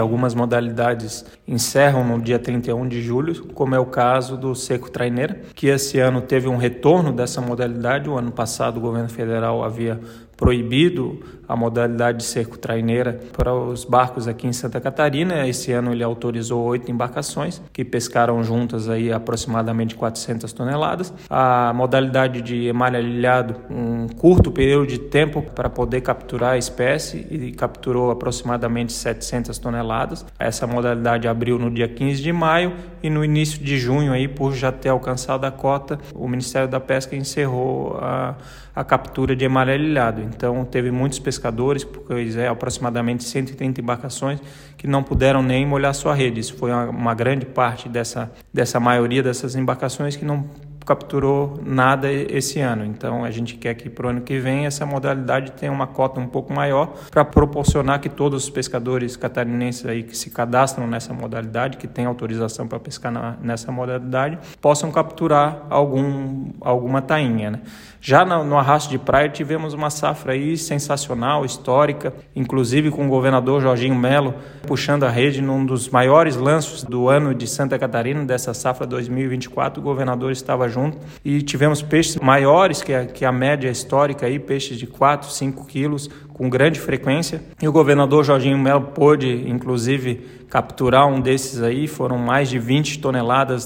Algumas modalidades encerram no dia 31 de julho, como é o caso do Cerco Traineira, que esse ano teve um retorno dessa modalidade. O ano passado o governo federal havia proibido a modalidade de cerco traineira para os barcos aqui em Santa Catarina. Esse ano ele autorizou 8 embarcações que pescaram juntas aí aproximadamente 400 toneladas. A modalidade de emalhalhado, um curto período de tempo para poder capturar a espécie, e capturou aproximadamente 700 toneladas. Essa modalidade abriu no dia 15 de maio e no início de junho, aí, por já ter alcançado a cota, o Ministério da Pesca encerrou a captura de emalhalhado. Então teve muitos pescadores, pois aproximadamente 130 embarcações que não puderam nem molhar sua rede. Isso foi uma grande parte dessa maioria dessas embarcações que não capturou nada esse ano. Então a gente quer que para o ano que vem essa modalidade tenha uma cota um pouco maior para proporcionar que todos os pescadores catarinenses aí que se cadastram nessa modalidade, que têm autorização para pescar nessa modalidade, possam capturar alguma tainha, né? Já no arrasto de praia tivemos uma safra aí sensacional, histórica, inclusive com o governador Jorginho Melo puxando a rede num dos maiores lanços do ano de Santa Catarina, dessa safra 2024, o governador estava junto e tivemos peixes maiores que a média histórica, aí, peixes de 4, 5 quilos, com grande frequência. E o governador Jorginho Melo pôde, inclusive, capturar um desses aí. Foram mais de 20 toneladas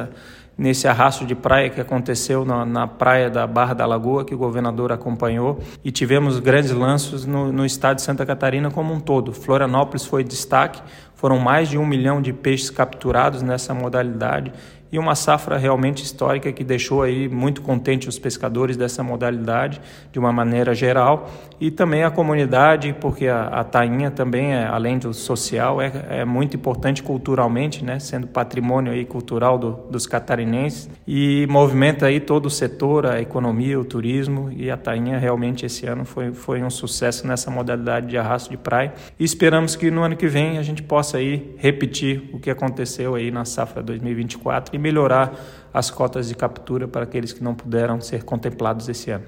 nesse arrasto de praia que aconteceu na praia da Barra da Lagoa, que o governador acompanhou, e tivemos grandes lanços no estado de Santa Catarina como um todo. Florianópolis foi destaque, foram mais de 1 milhão de peixes capturados nessa modalidade, e uma safra realmente histórica que deixou aí muito contente os pescadores dessa modalidade, de uma maneira geral, e também a comunidade, porque a tainha também, além do social, é muito importante culturalmente, né, sendo patrimônio aí cultural dos catarinenses, e movimenta aí todo o setor, a economia, o turismo, e a tainha realmente esse ano foi um sucesso nessa modalidade de arrasto de praia, e esperamos que no ano que vem a gente possa aí repetir o que aconteceu aí na safra 2024 e melhorar as cotas de captura para aqueles que não puderam ser contemplados esse ano.